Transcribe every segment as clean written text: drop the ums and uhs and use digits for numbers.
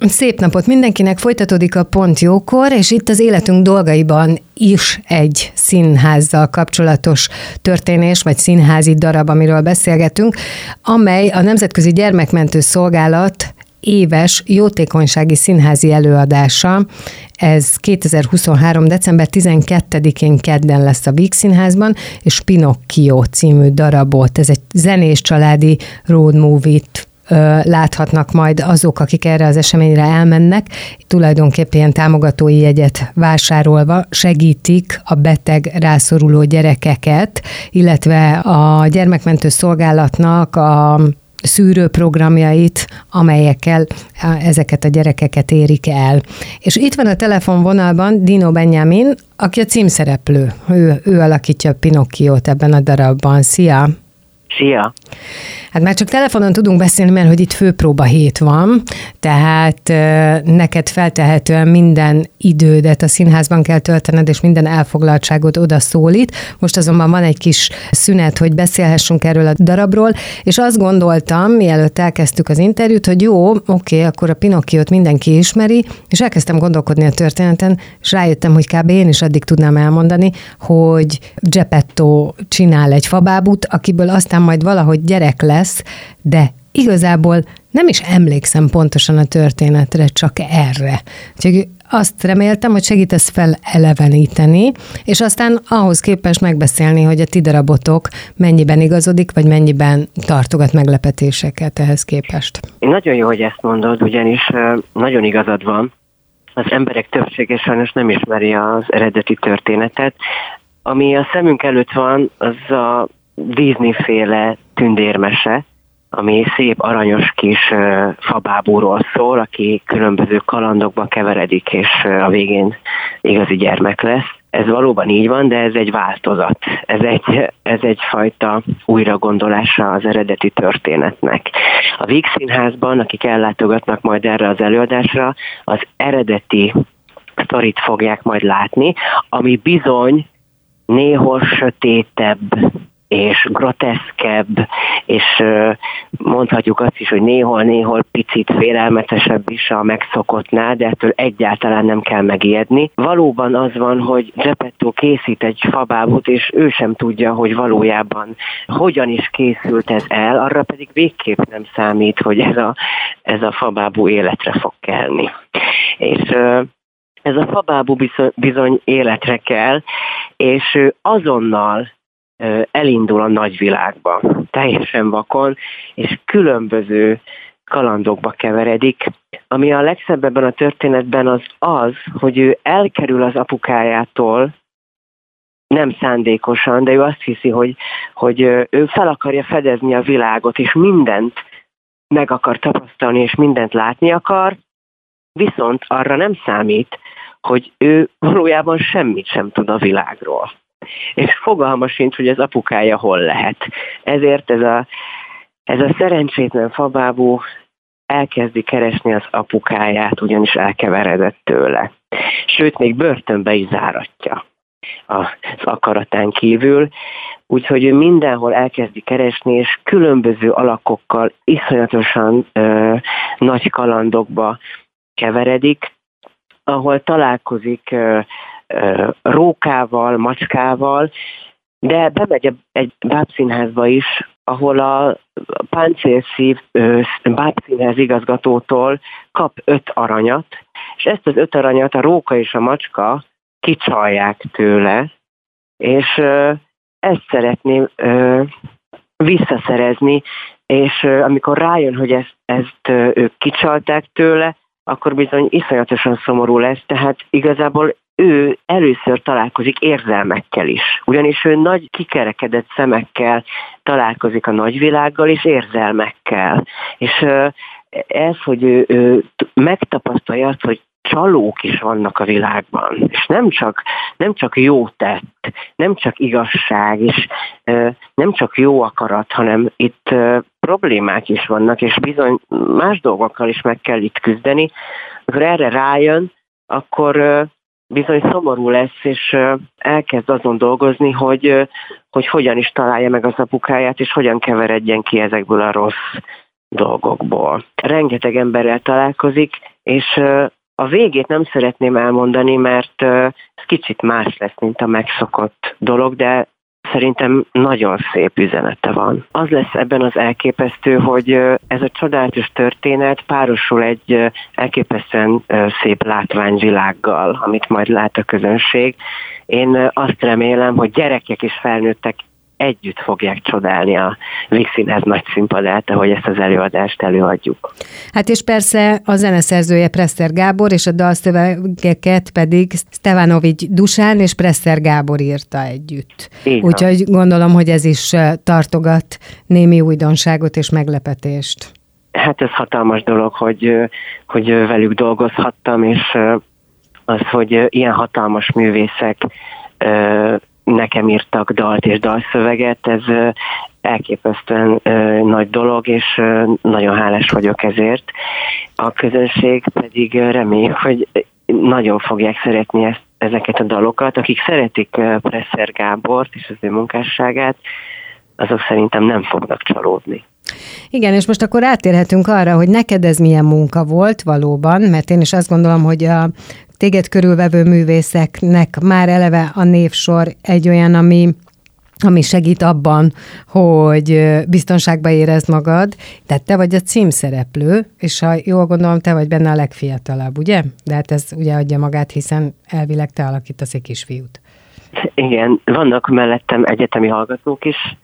Szép napot mindenkinek, folytatódik a Pont Jókor, és itt az életünk dolgaiban is egy színházzal kapcsolatos történés, vagy színházi darab, amiről beszélgetünk, amely a Nemzetközi Gyermekmentő Szolgálat éves jótékonysági színházi előadása. Ez 2023. december 12-én kedden lesz a Víg Színházban, és Pinocchio című darabot, ez egy zenés családi road movie-t láthatnak majd azok, akik erre az eseményre elmennek. Tulajdonképpen ilyen támogatói jegyet vásárolva segítik a beteg, rászoruló gyerekeket, illetve a gyermekmentő szolgálatnak a szűrőprogramjait, amelyekkel ezeket a gyerekeket érik el. És itt van a telefonvonalban Dino Benjamin, aki a címszereplő. Ő alakítja a Pinocchiót ebben a darabban. Szia! Szia! Hát már csak telefonon tudunk beszélni, mert hogy itt főpróba hét van, tehát neked feltehetően minden idődet a színházban kell töltened, és minden elfoglaltságod oda szólít. Most azonban van egy kis szünet, hogy beszélhessünk erről a darabról, és azt gondoltam, mielőtt elkezdtük az interjút, hogy jó, oké, akkor a Pinocchiót mindenki ismeri, és elkezdtem gondolkodni a történeten, és rájöttem, hogy kb. Én is addig tudnám elmondani, hogy Geppetto csinál egy fabábút, akiből aztán majd valahogy gyerek lesz, de igazából nem is emlékszem pontosan a történetre, csak erre. Úgyhogy azt reméltem, hogy segítesz feleleveníteni, és aztán ahhoz képest megbeszélni, hogy a ti darabotok mennyiben igazodik, vagy mennyiben tartogat meglepetéseket ehhez képest. Nagyon jó, hogy ezt mondod, ugyanis nagyon igazad van. Az emberek többsége sajnos nem ismeri az eredeti történetet. Ami a szemünk előtt van, az a Disney-féle tündérmese, ami szép, aranyos kis fabábúról szól, aki különböző kalandokba keveredik, és a végén igazi gyermek lesz. Ez valóban így van, de ez egy változat. Ez egyfajta újragondolása az eredeti történetnek. A Víg Színházban, akik ellátogatnak majd erre az előadásra, az eredeti sztorit fogják majd látni, ami bizony néhol sötétebb, és groteszkebb, és mondhatjuk azt is, hogy néhol picit félelmetesebb is a megszokottnál, de ettől egyáltalán nem kell megijedni. Valóban az van, hogy Geppetto készít egy fabábút, és ő sem tudja, hogy valójában hogyan is készült ez el, arra pedig végképp nem számít, hogy ez a fabábú életre fog kelni. És ez a fabábú bizony életre kell, és azonnal elindul a nagyvilágba, teljesen vakon, és különböző kalandokba keveredik. Ami a legszebb ebben a történetben az, hogy ő elkerül az apukájától, nem szándékosan, de ő azt hiszi, hogy ő fel akarja fedezni a világot, és mindent meg akar tapasztalni, és mindent látni akar, viszont arra nem számít, hogy ő valójában semmit sem tud a világról. És fogalma sincs, hogy az apukája hol lehet. Ezért ez a szerencsétlen fabábú elkezdi keresni az apukáját, ugyanis elkeveredett tőle. Sőt, még börtönbe is záratja az akaratán kívül, úgyhogy ő mindenhol elkezdi keresni, és különböző alakokkal iszonyatosan nagy kalandokba keveredik, ahol találkozik rókával, macskával, de bemegy egy bábszínházba is, ahol a páncélszív bábszínház igazgatótól kap 5 aranyat, és ezt az 5 aranyat a róka és a macska kicsalják tőle, és ezt szeretné visszaszerezni, és amikor rájön, hogy ezt ők kicsalták tőle, akkor bizony iszonyatosan szomorú lesz, tehát igazából ő először találkozik érzelmekkel is. Ugyanis ő nagy kikerekedett szemekkel találkozik a nagyvilággal és érzelmekkel. És ez, hogy ő megtapasztalja azt, hogy csalók is vannak a világban, és nem csak jó tett, nem csak igazság, és nem csak jó akarat, hanem itt problémák is vannak, és bizony más dolgokkal is meg kell itt küzdeni. Amikor erre rájön, akkor bizony szomorú lesz, és elkezd azon dolgozni, hogy hogyan is találja meg az apukáját, és hogyan keveredjen ki ezekből a rossz dolgokból. Rengeteg emberrel találkozik, és a végét nem szeretném elmondani, mert ez kicsit más lesz, mint a megszokott dolog, de szerintem nagyon szép üzenete van. Az lesz ebben az elképesztő, hogy ez a csodálatos történet párosul egy elképesztően szép látványvilággal, amit majd lát a közönség. Én azt remélem, hogy gyerekek és felnőttek együtt fogják csodálni a Víg Színház nagy színpadát, ahogy ezt az előadást előadjuk. Hát és persze a zeneszerzője Presser Gábor, és a dalszövegeket pedig Stevanovics Dušan és Presser Gábor írta együtt. Úgyhogy gondolom, hogy ez is tartogat némi újdonságot és meglepetést. Hát ez hatalmas dolog, hogy velük dolgozhattam, és az, hogy ilyen hatalmas művészek nekem írtak dalt és dalszöveget, ez elképesztően nagy dolog, és nagyon hálás vagyok ezért. A közönség pedig reméljük, hogy nagyon fogják szeretni ezeket a dalokat. Akik szeretik Presser Gábort és az ő munkásságát, azok szerintem nem fognak csalódni. Igen, és most akkor átérhetünk arra, hogy neked ez milyen munka volt valóban, mert én is azt gondolom, hogy a téged körülvevő művészeknek már eleve a névsor egy olyan, ami segít abban, hogy biztonságban érezd magad. Tehát te vagy a címszereplő, és ha jól gondolom, te vagy benne a legfiatalabb, ugye? De hát ez ugye adja magát, hiszen elvileg te alakítasz egy kisfiút. Igen, vannak mellettem egyetemi hallgatók is,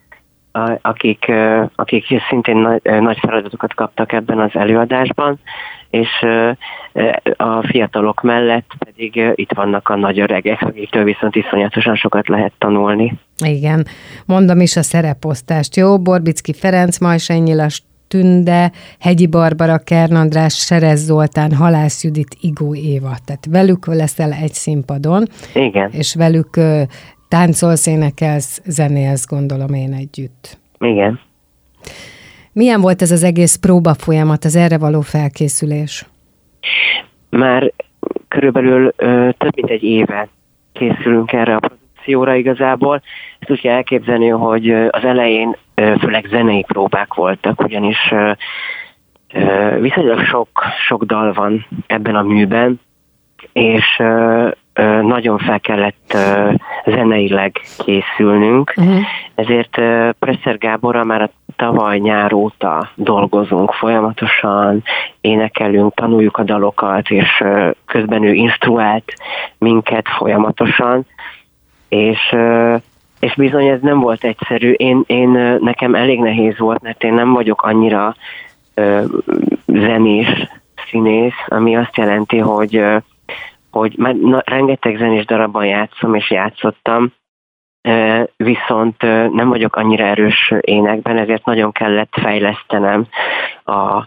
akik szintén nagy feladatokat kaptak ebben az előadásban, és a fiatalok mellett pedig itt vannak a nagy öregek, akiktől viszont iszonyatosan sokat lehet tanulni. Igen, mondom is a szereposztást, jó? Borbicki Ferenc, Majsai Nyilas Tünde, Hegyi Barbara, Kern András, Serez Zoltán, Halász Judit, Igó Éva. Tehát velük leszel egy színpadon. Igen. És velük táncolsz, énekelsz, zenélsz, gondolom én együtt. Igen. Milyen volt ez az egész próba folyamat, az erre való felkészülés? Már körülbelül több mint egy éve készülünk erre a produkcióra igazából. Ezt úgy kell elképzelni, hogy az elején főleg zenei próbák voltak, ugyanis viszonylag sok dal van ebben a műben, és nagyon fel kellett zeneileg készülnünk, ezért Presser Gáborral már a tavaly nyár óta dolgozunk folyamatosan, énekelünk, tanuljuk a dalokat, és közben ő instruált minket folyamatosan, és bizony ez nem volt egyszerű. Nekem elég nehéz volt, mert én nem vagyok annyira zenés színész, ami azt jelenti, hogy már rengeteg zenés darabban játszom és játszottam, viszont nem vagyok annyira erős énekben, ezért nagyon kellett fejlesztenem a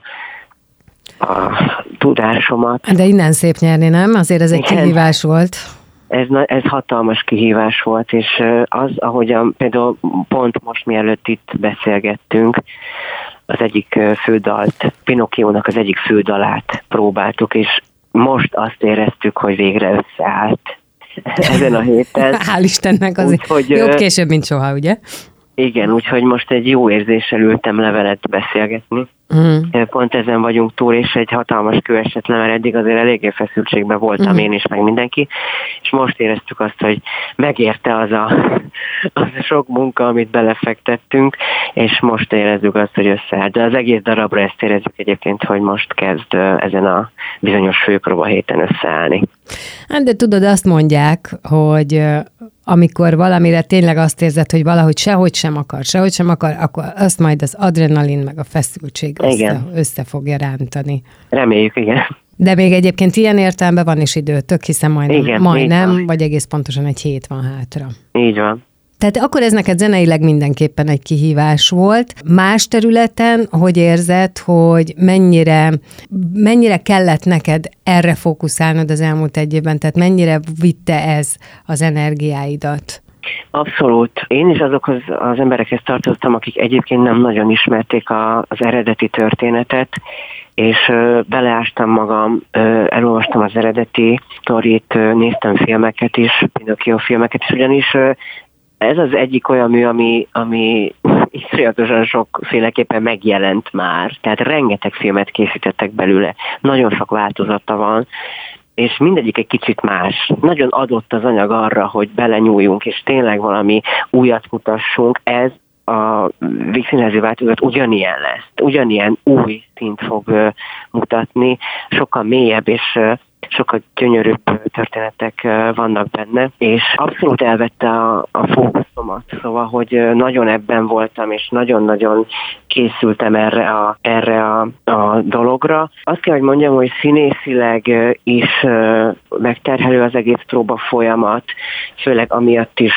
tudásomat. De innen szép nyerni, nem? Azért ez egy kihívás volt. Ez hatalmas kihívás volt, és az, ahogyan például pont most mielőtt itt beszélgettünk, az egyik fődalt, Pinocchiónak az egyik fődalát próbáltuk, és most azt éreztük, hogy végre összeállt ezen a héten. Hál' Istennek, azért jobb később, mint soha, ugye? Igen, úgyhogy most egy jó érzéssel ültem levelet beszélgetni. Pont ezen vagyunk túl, és egy hatalmas kő esett le, mert eddig azért eléggé feszültségben voltam én is, meg mindenki, és most éreztük azt, hogy megérte az a sok munka, amit belefektettünk, és most érezzük azt, hogy összeáll. De az egész darabra ezt érezzük egyébként, hogy most kezd ezen a bizonyos főpróba héten összeállni. Hát de tudod, azt mondják, hogy amikor valamire tényleg azt érzed, hogy valahogy sehogy sem akar, akkor azt majd az adrenalin meg a feszültség össze fogja rántani. Reméljük, igen. De még egyébként ilyen értelemben van is időtök, hiszen majdnem vagy egész pontosan egy hét van hátra. Így van. Tehát akkor ez neked zeneileg mindenképpen egy kihívás volt. Más területen, hogy érzed, hogy mennyire kellett neked erre fókuszálnod az elmúlt egy évben, tehát mennyire vitte ez az energiáidat? Abszolút. Én is azokhoz az emberekhez tartoztam, akik egyébként nem nagyon ismerték az eredeti történetet, és beleástam magam, elolvastam az eredeti sztorit, néztem filmeket is, Pinocchio filmeket is, ugyanis Ez az egyik olyan mű, ami iszonyatosan sokféleképpen megjelent már, tehát rengeteg filmet készítettek belőle, nagyon sok változata van, és mindegyik egy kicsit más. Nagyon adott az anyag arra, hogy belenyúljunk, és tényleg valami újat mutassunk. Ez a Víg Színházi változat ugyanilyen lesz, ugyanilyen új szint fog mutatni, sokkal mélyebb és sokkal gyönyörűbb történetek vannak benne, és abszolút elvette a fókuszomat, szóval, hogy nagyon ebben voltam, és nagyon-nagyon készültem erre a dologra. Azt kell, hogy mondjam, hogy színészileg is megterhelő az egész próba folyamat, főleg amiatt is,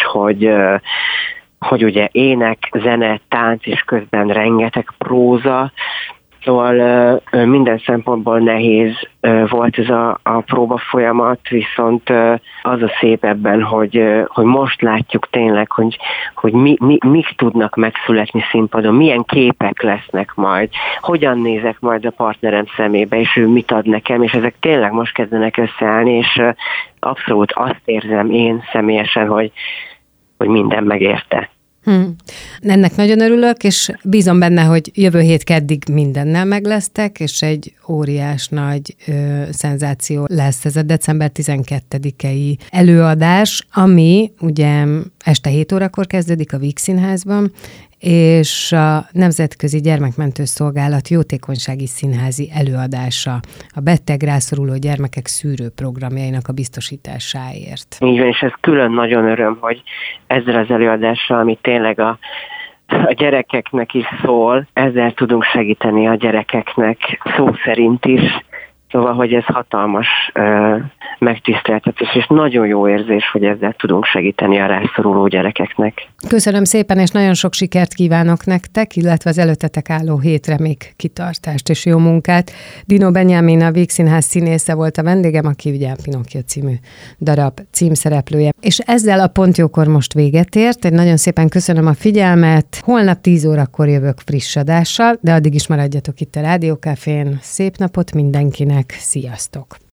hogy ugye ének, zene, tánc, és közben rengeteg próza, szóval minden szempontból nehéz volt ez a próba folyamat, viszont az a szép ebben, hogy most látjuk tényleg, hogy mik tudnak megszületni színpadon, milyen képek lesznek majd, hogyan nézek majd a partnerem szemébe, és ő mit ad nekem, és ezek tényleg most kezdenek összeállni, és abszolút azt érzem én személyesen, hogy minden megérte. Ennek nagyon örülök, és bízom benne, hogy jövő hét keddig mindennel meglesztek, és egy óriás nagy szenzáció lesz ez a december 12-i előadás, ami ugye este 7 órakor kezdődik a Víg Színházban, és a Nemzetközi Gyermekmentő Szolgálat jótékonysági színházi előadása a beteg, rászoruló gyermekek szűrőprogramjainak a biztosításáért. Így van, és ez külön nagyon öröm, hogy ezzel az előadással, ami tényleg a gyerekeknek is szól, ezzel tudunk segíteni a gyerekeknek szó szerint is. Szóval, hogy ez hatalmas megtiszteltetés, és nagyon jó érzés, hogy ezzel tudunk segíteni a rászoruló gyerekeknek. Köszönöm szépen, és nagyon sok sikert kívánok nektek, illetve az előttetek álló hétre még kitartást és jó munkát. Dino Benyámin, a Víg Színház színésze volt a vendégem, aki ugye a Pinocchio című darab címszereplője. És ezzel a Pont Jókor most véget ért. Nagyon szépen köszönöm a figyelmet. Holnap 10 órakor jövök friss adással, de addig is maradjatok itt a Rádiókafén. Szép napot mindenkinek, sziasztok!